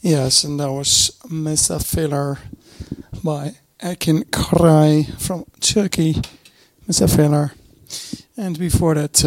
Yes, and that was Mesa Filler by Ekin Kray from Turkey. Mesa Filler. And before that,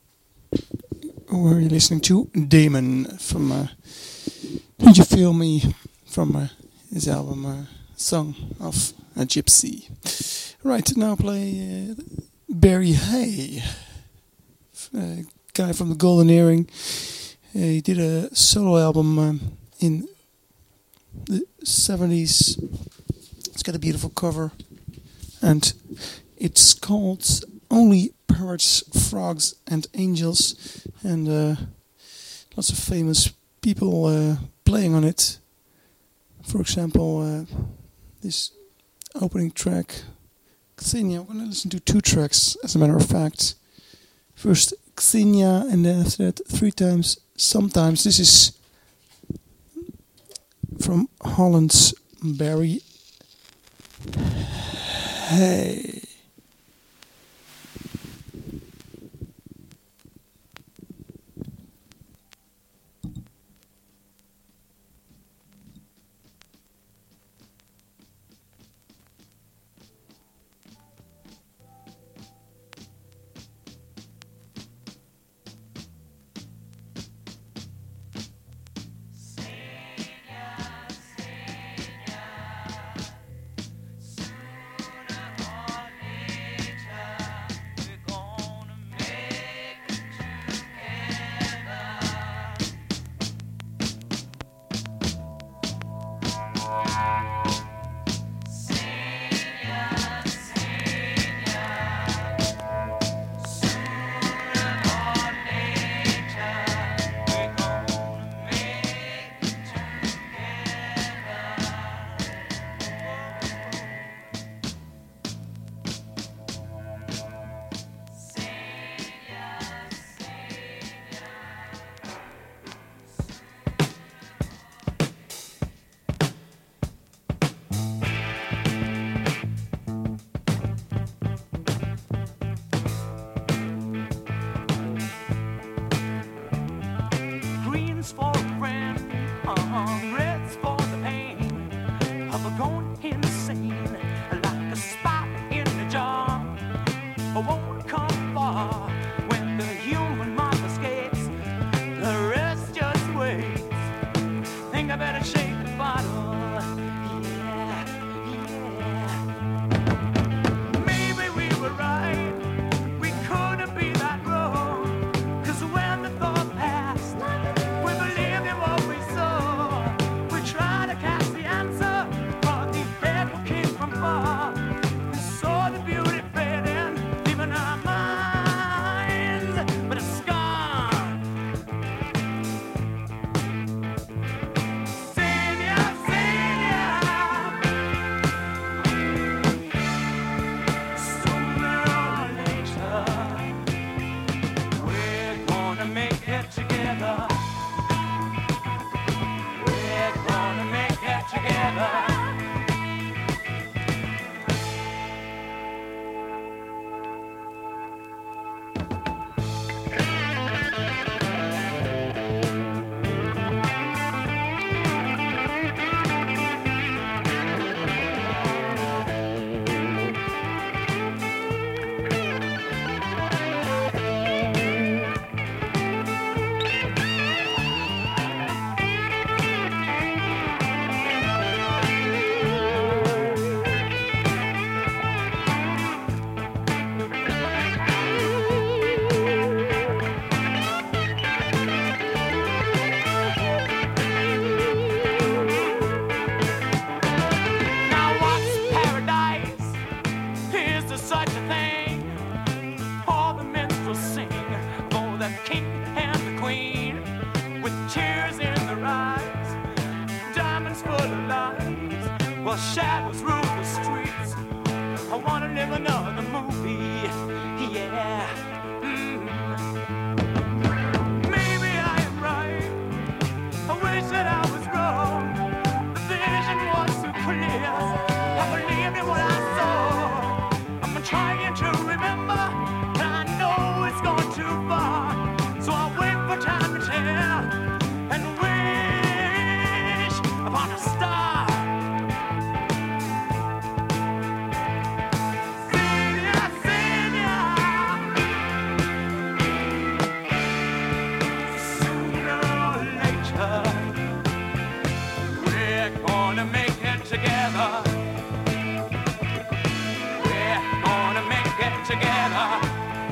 we're listening to Damon from Did You Feel Me from his album Song of a Gypsy. Right, now play Barry Hay, guy from the Golden Earring. He did a solo album in the 70s. It's got a beautiful cover, and it's called Only Parrots, Frogs and Angels, and lots of famous people playing on it. For example, this opening track, Xenia. I'm going to listen to 2 tracks, as a matter of fact. First Xenia, and then after that 3 times Sometimes. This is from Holland's Barry Hay. So I wait for time to tell and wish together.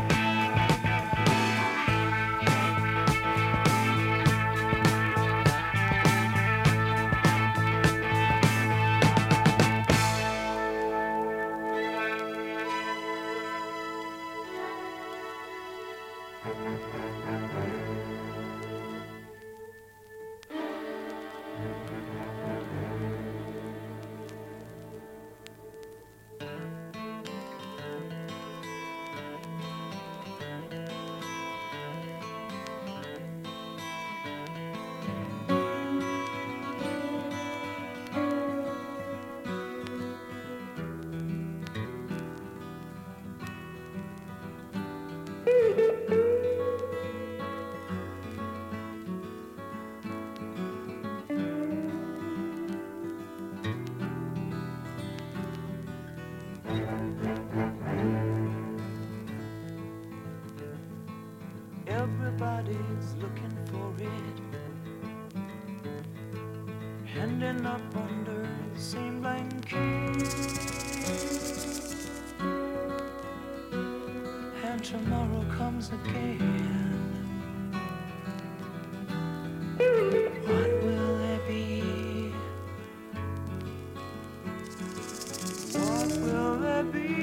Everybody's looking for it, ending up under the same blanket. And tomorrow comes again. What will there be? What will there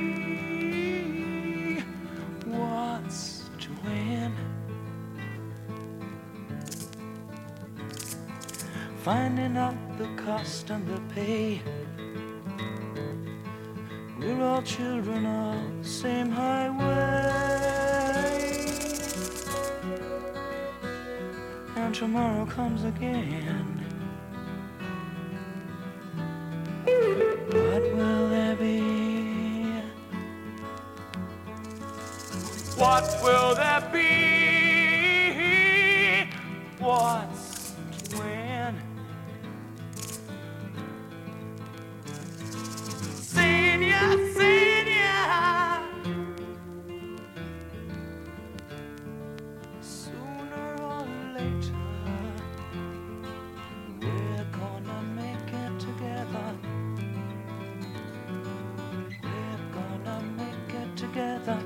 be? What's to win? Finding out the cost and the pay. We're all children of the same highway. And tomorrow comes again. What will there be? What will there be? What's to win? Senior, sooner or later, we're gonna make it together. We're gonna make it together.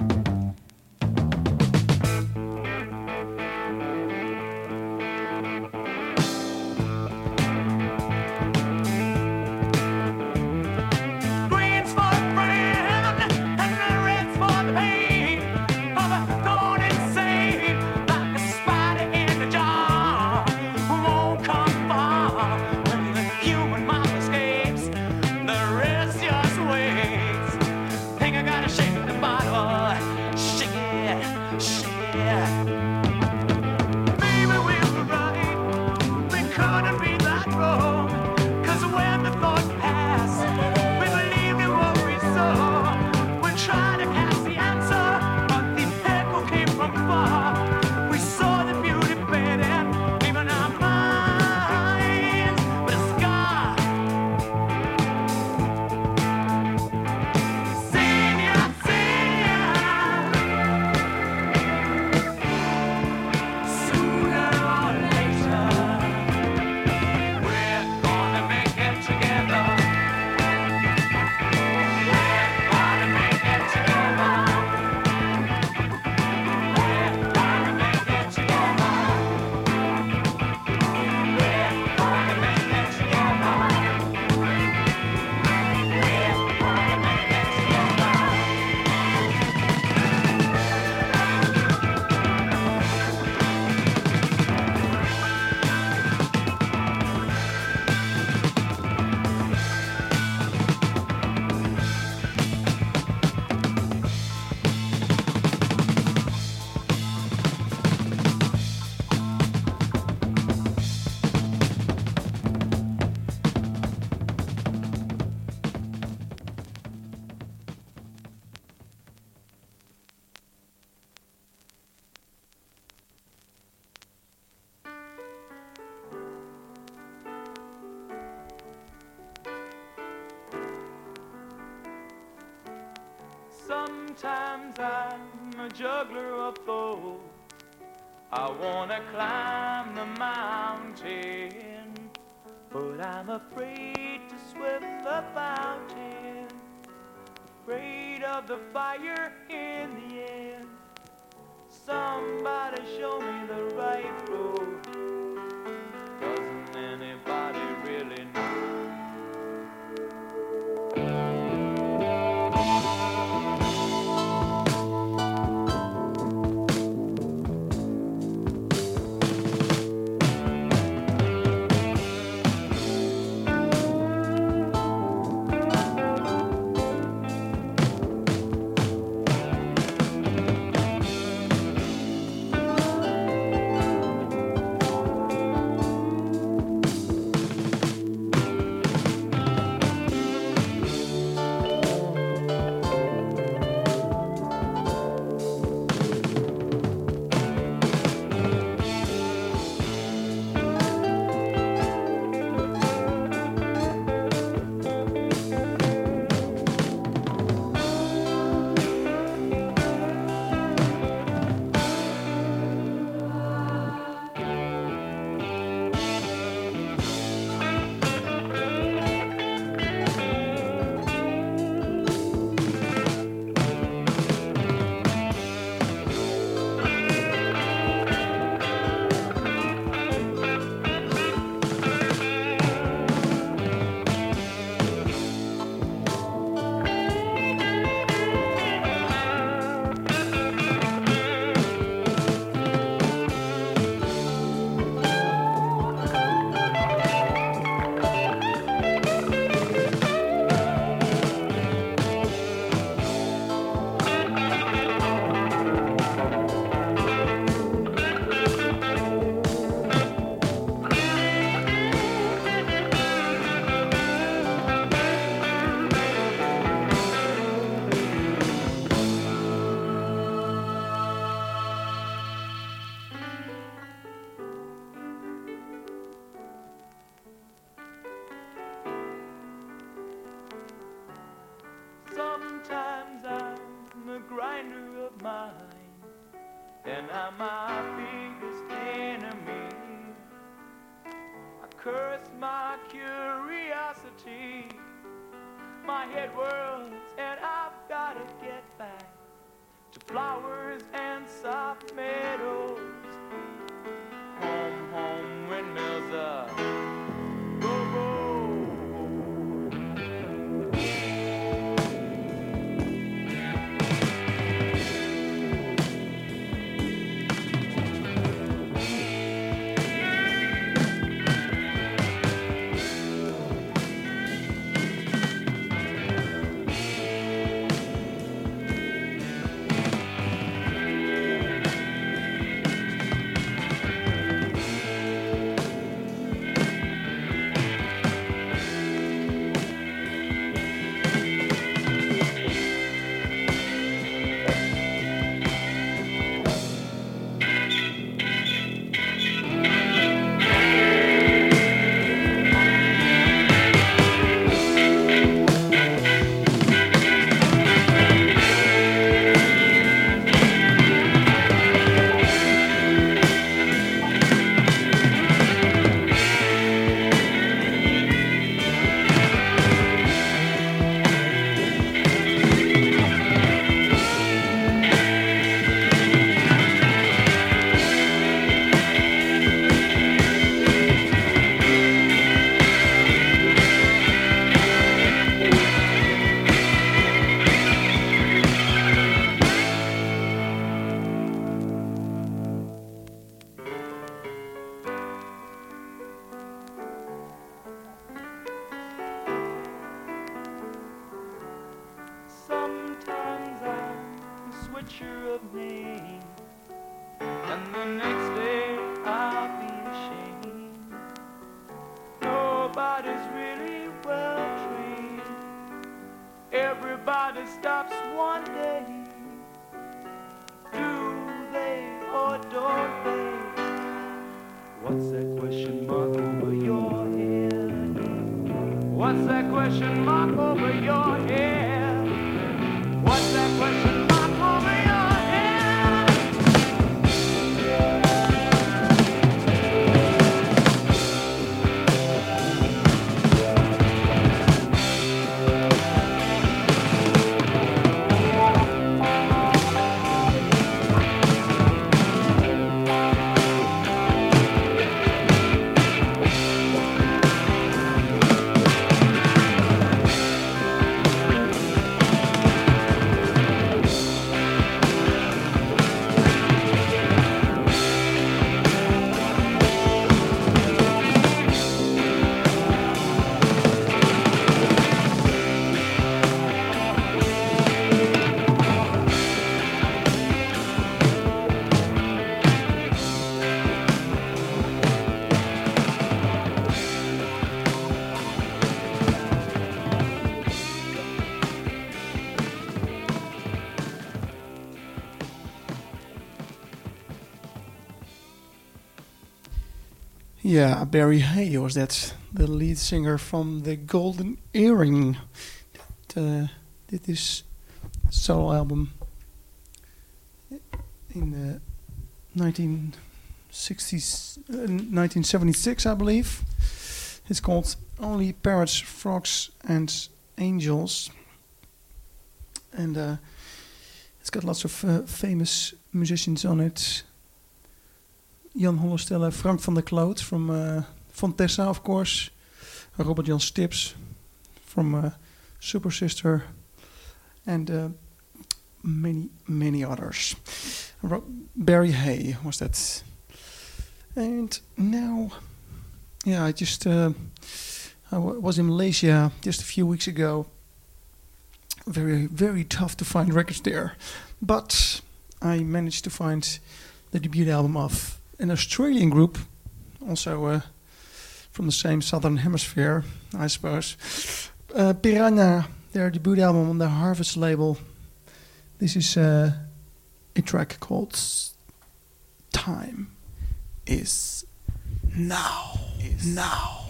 Sometimes I'm a juggler of thought. I wanna climb the mountain, but I'm afraid to swim the fountain. afraid of the fire in the end. Somebody show me the right road. Doesn't anybody really know? Sometimes I'm a grinder of mine, and I'm my biggest enemy. I curse my curiosity, my head whirls, and I've gotta get back to flowers and soft meadows. Home, home, windmills up. Go, go. Sometimes I'm a switcher of names, and the next day I'll be ashamed. Nobody's really well trained. Everybody stops one day. Do they or don't they? What's that question mark over your head? What's that question mark over your head? What's that question mark over your head? Yeah, Barry Hay was that, the lead singer from the Golden Earring. Did this solo album in the 1960s, 1976, I believe. It's called Only Parrots, Frogs and Angels. And it's got lots of famous musicians on it. Jan Hollestelle, Frank van der Kloot from Fontessa, of course. Robert Jan Stips from Super Sister. And many, many others. Barry Hay was that. And now, yeah, I was in Malaysia just a few weeks ago. Very, very tough to find records there. But I managed to find the debut album of an Australian group, also from the same southern hemisphere, I suppose. Piranha, their debut album on the Harvest label. This is a track called Time is Now. Now.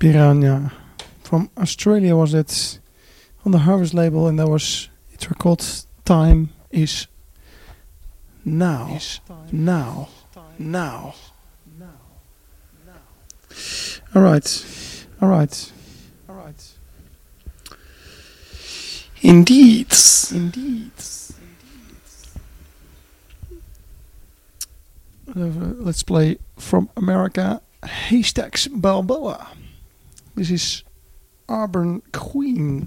Piranha. From Australia was it on the Harvest label, and it's called Time Is Now. Now. Alright. Indeed. Let's play from America, Haystacks Balboa. This is Auburn Queen.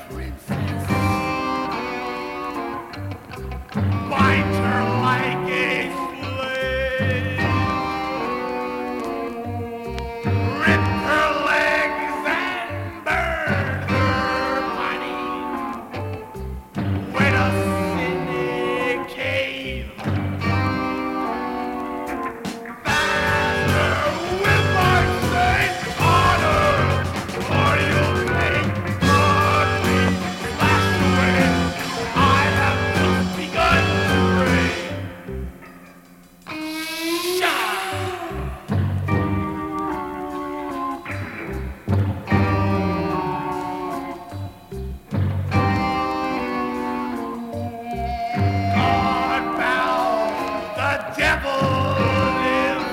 Bind her like a slave. Rip her legs and burn her body. Wed us in a cave. Master with my saint honor, or you'll take blood me last away. I have just begun to pray. God bound, the devil lives.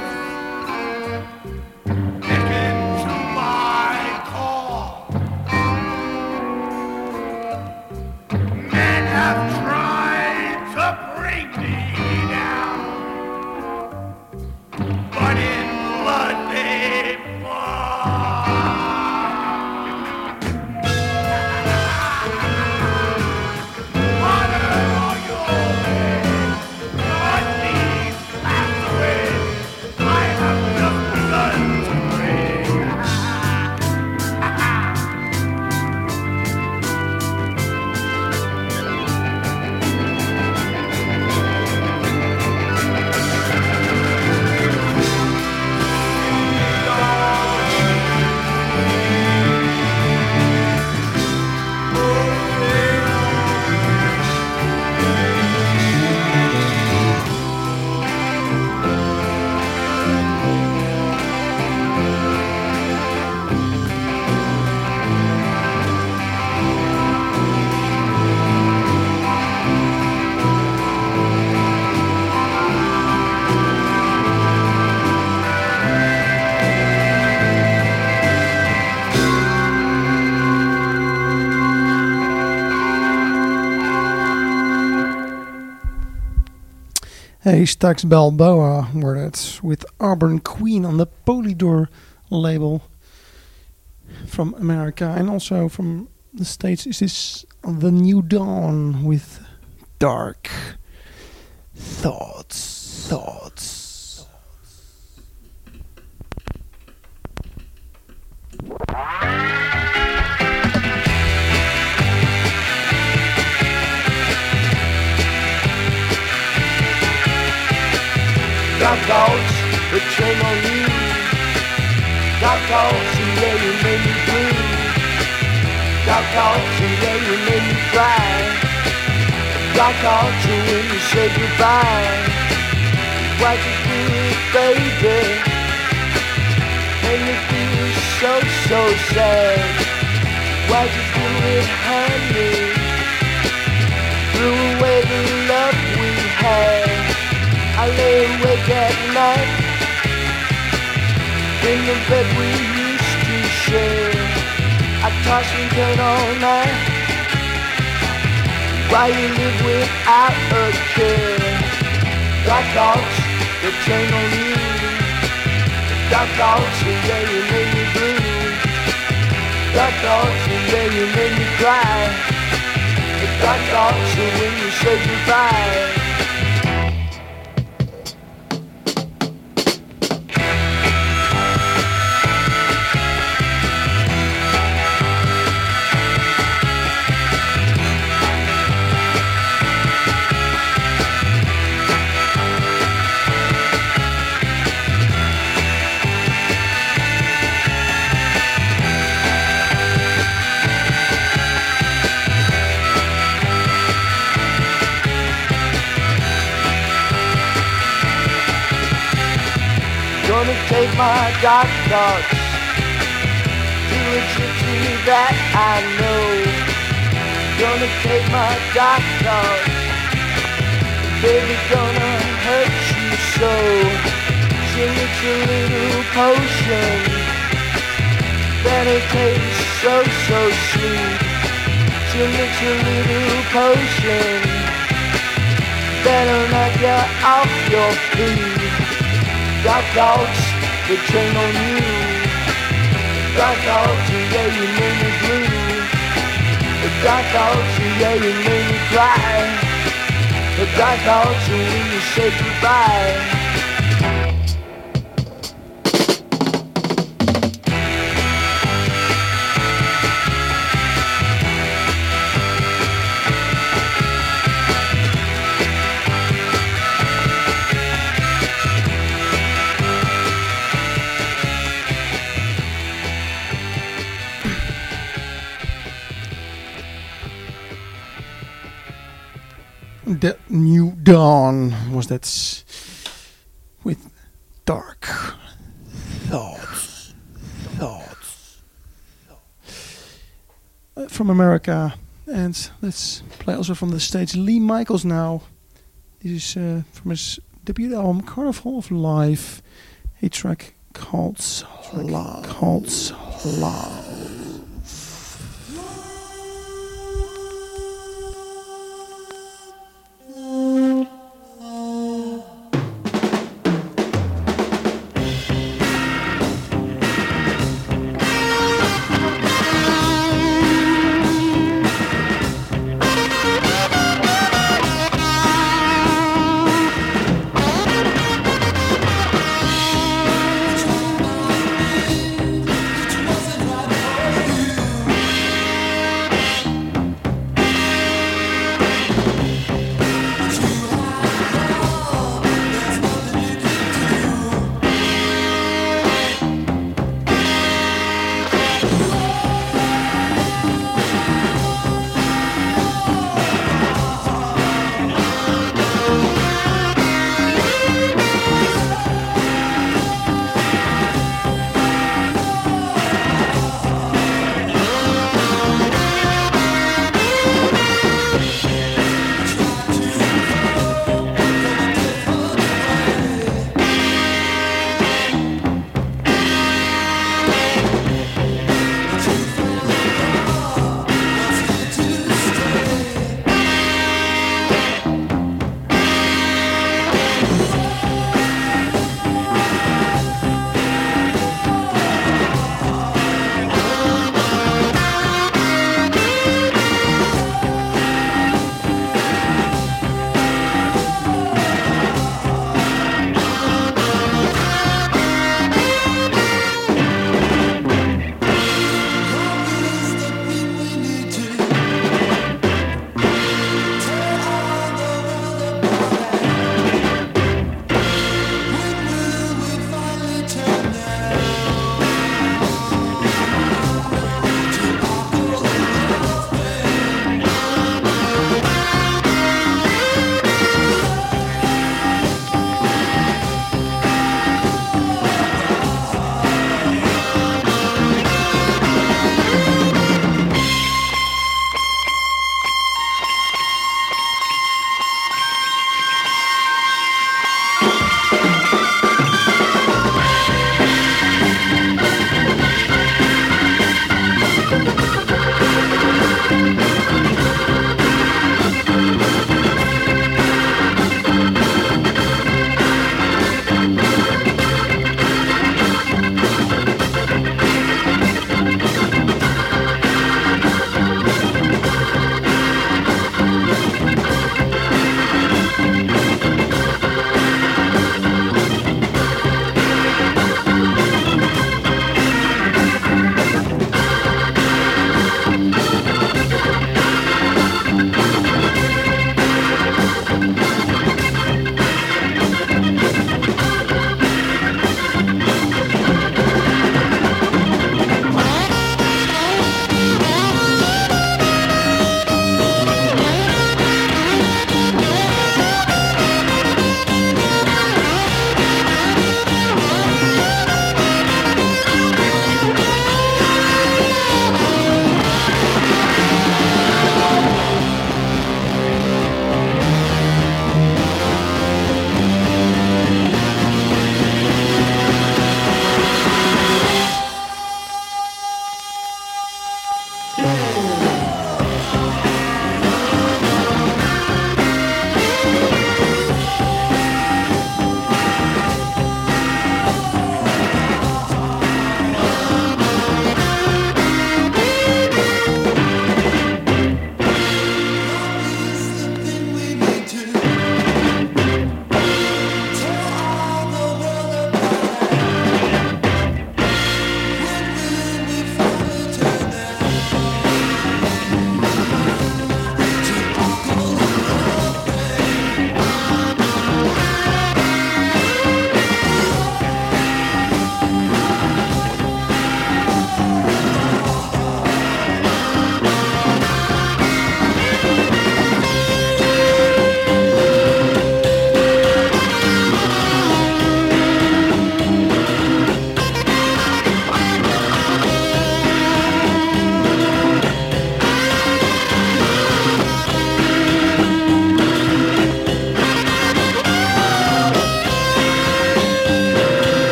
Beckon to my call. Men have tried to bring me down, but in blood they fall. Honor all your ways, God these last ways. I have just begun to pray. Hey, Stax Balboa were that with Auburn Queen on the Polydor label from America, and also from the States is this The New Dawn with Dark Thoughts. Dark thoughts, the train on you. Dark thoughts, and yeah, you made me blue. Dark thoughts, and yeah, you made me cry. Dark thoughts, and when you said goodbye. Why'd you do it, baby? Made me feel so, so sad. Why'd you do it, honey? Threw away the love we had. I lay awake at night in the bed we used to share. I toss and turn all night while you live without a care. Dark thoughts that train on you. Dark thoughts, yeah, you made me blue. Dark thoughts, yeah, you made me cry. Dark thoughts, when you said goodbye. Gonna take my dark thoughts to a gypsy that I know. Gonna take my dark thoughts, baby, gonna hurt you so. She makes a little potion that'll taste so, so sweet. She makes a little potion that'll knock you off your feet. Dark thoughts that train on you. Dark thoughts, yeah, you made me blue. The I thought you, yeah, you made me cry. But I thought you when you said goodbye. The New Dawn was that with Dark Thoughts. From America, and let's play also from the States. Lee Michaels now. This is from his debut album Carnival of Life, a track called Love. Wasn't right.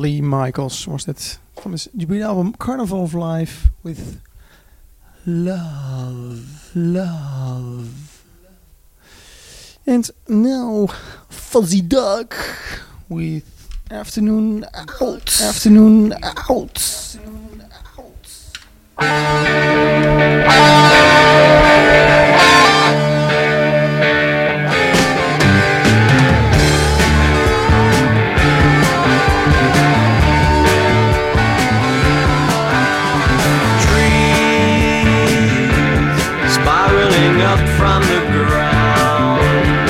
Charlie Michaels was that from his debut album Carnival of Life with Love. And now Fuzzy Duck with Afternoon Out. Spiraling up from the ground,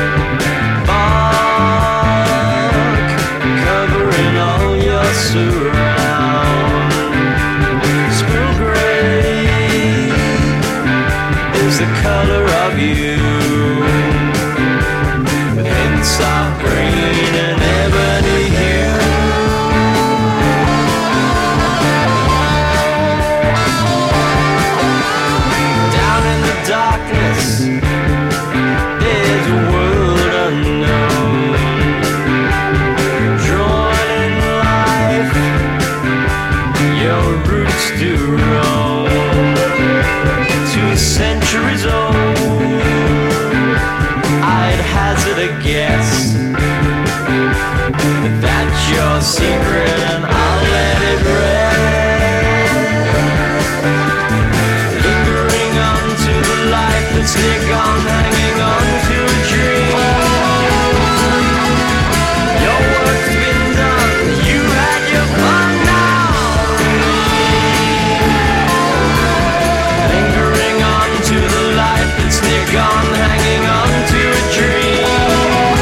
bark covering all your surround. Squirrel gray is the color of you, with hints of green and ebony hue. Darkness is a world unknown, drawn in life, your roots do roam. 2 centuries old, I'd hazard a guess that that's your secret and I'll let it rest. It's near gone, hanging on to a dream. Your work's been done, you had your fun now. Lingering on to the life that's near gone, hanging on to a dream.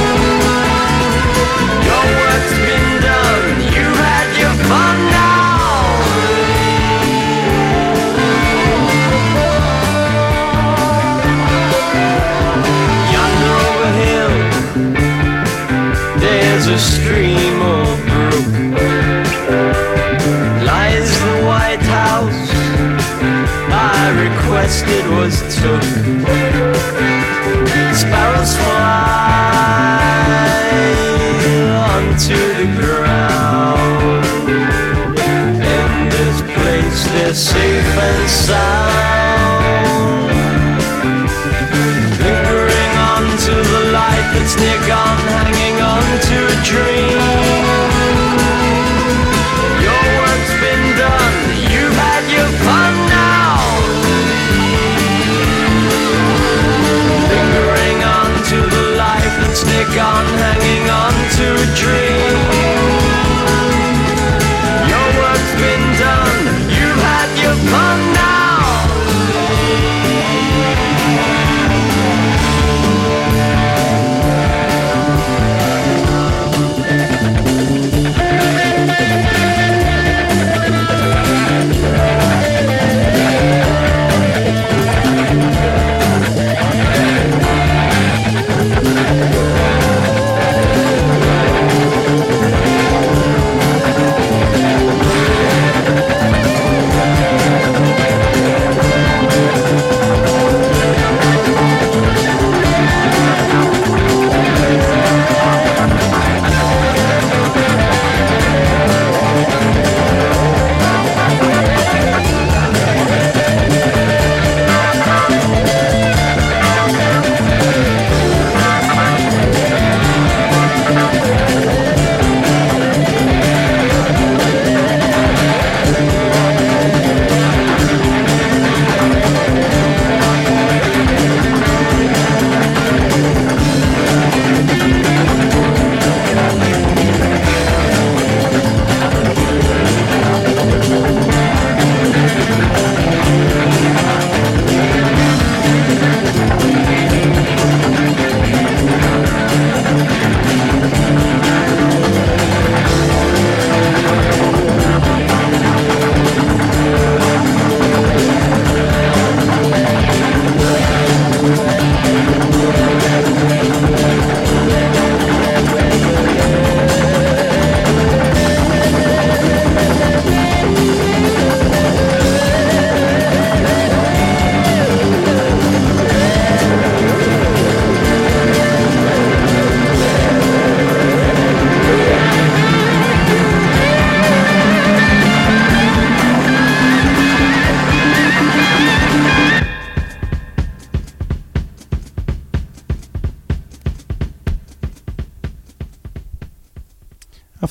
Your work's been done, you had your fun now. There's a stream or brook, lies the White House I requested was took. Sparrows fly onto the ground. In this place they're safe and sound. Lingering on to the light that's near gone, hanging on to a dream. Your work's been done, you've had your fun now. Lingering on to the life that's near gone, hanging on to a dream. Your work's been done, you've had your fun.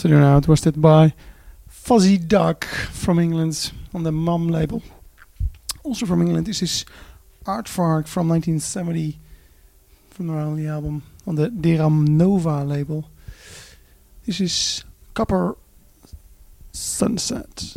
Afternoon Out was that by Fuzzy Duck from England on the Mum label. Also from England is this Aardvark from 1970 from their only album on the Deram Nova label. This is Copper Sunset.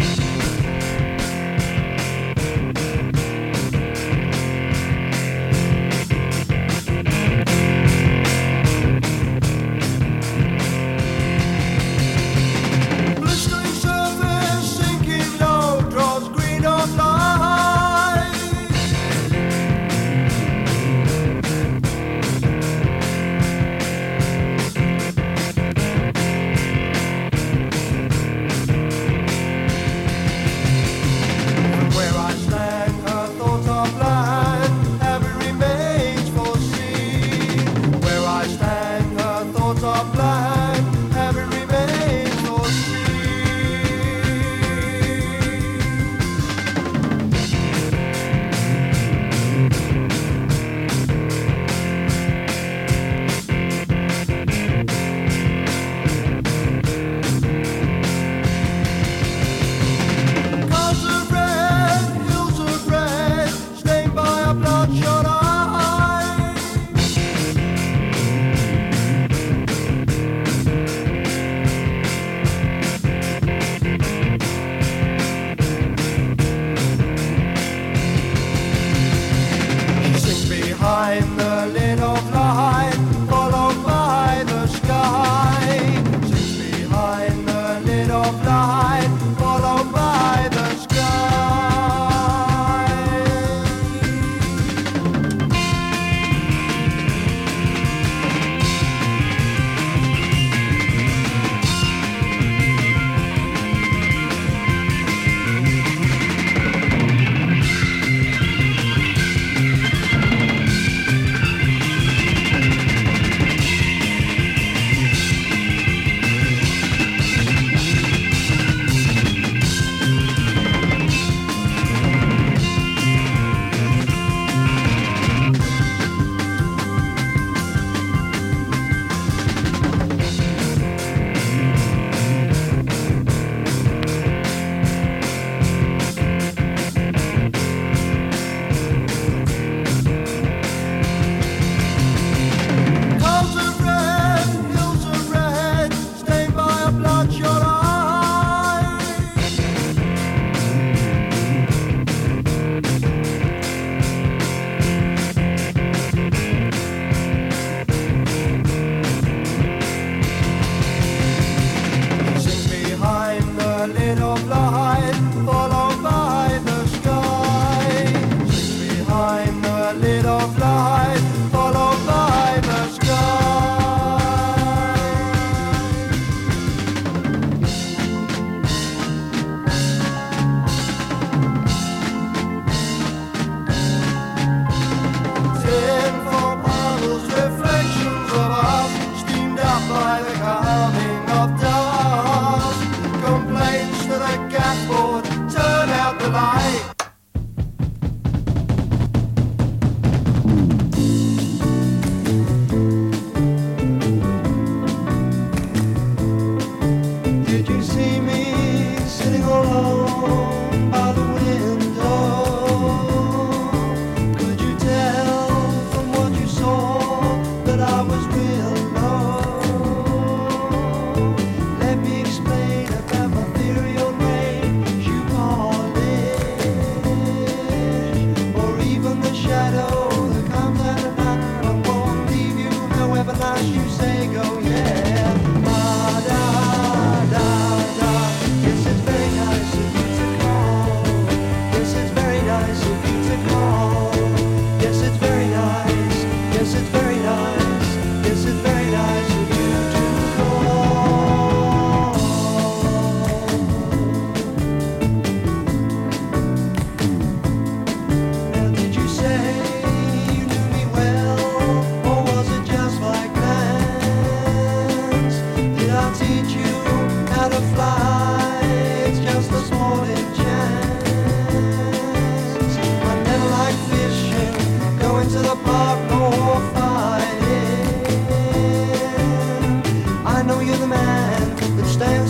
I know you're the man that stands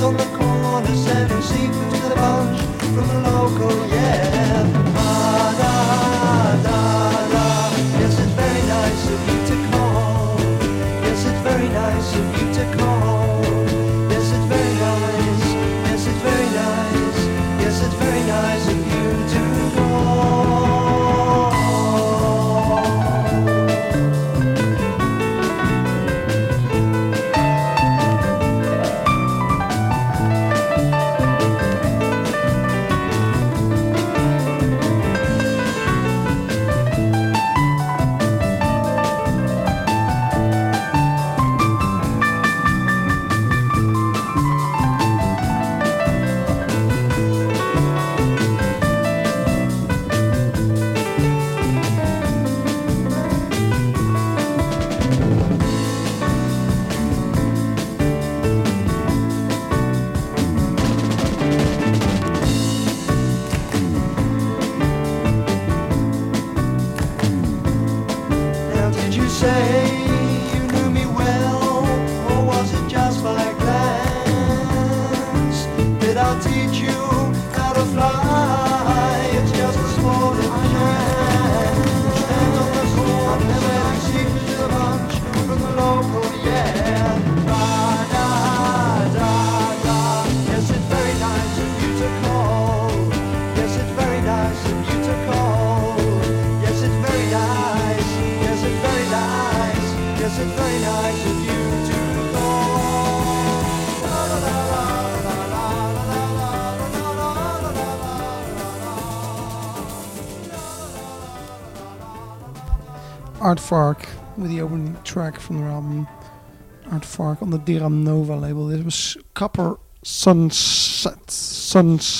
Aardvark with the opening track from their album Aardvark on the Dira Nova label. This was Copper Sunsets.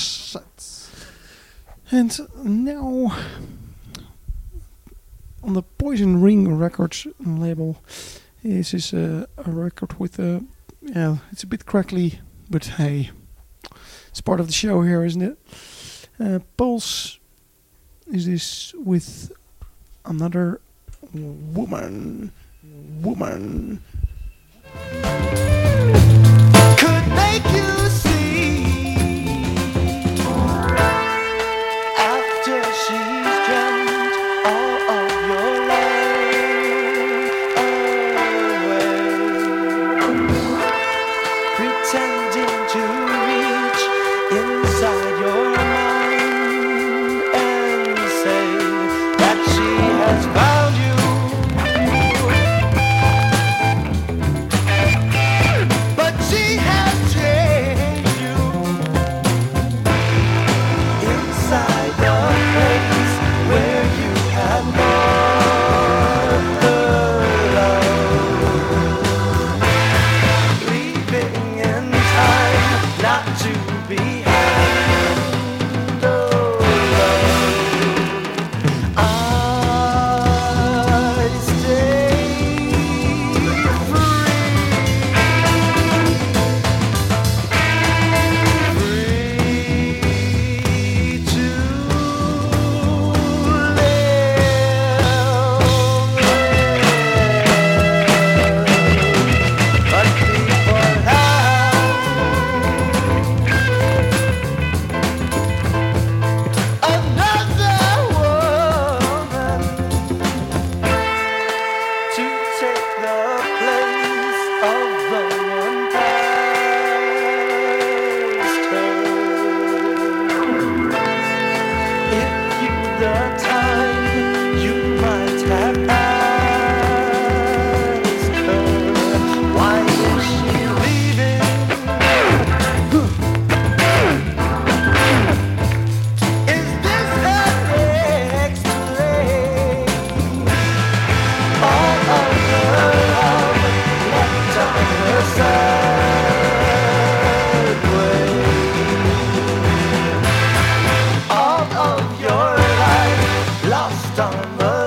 And now on the Poison Ring Records label, this is a record with it's a bit crackly, but hey, it's part of the show here, isn't it? Pulse is this with Another Woman. Could make you see after she's dreamt all of your life away, pretending to reach inside your mind and say that she has found you. But she has changed you inside the place where you had known her love, leaving in time not to be handled alone. I stay free. Free to live, but before now, another woman to take the place of the one past her. If you the time you might have asked her, why is she leaving? Is this her next play? All of her love left on her side way. All of your life lost on the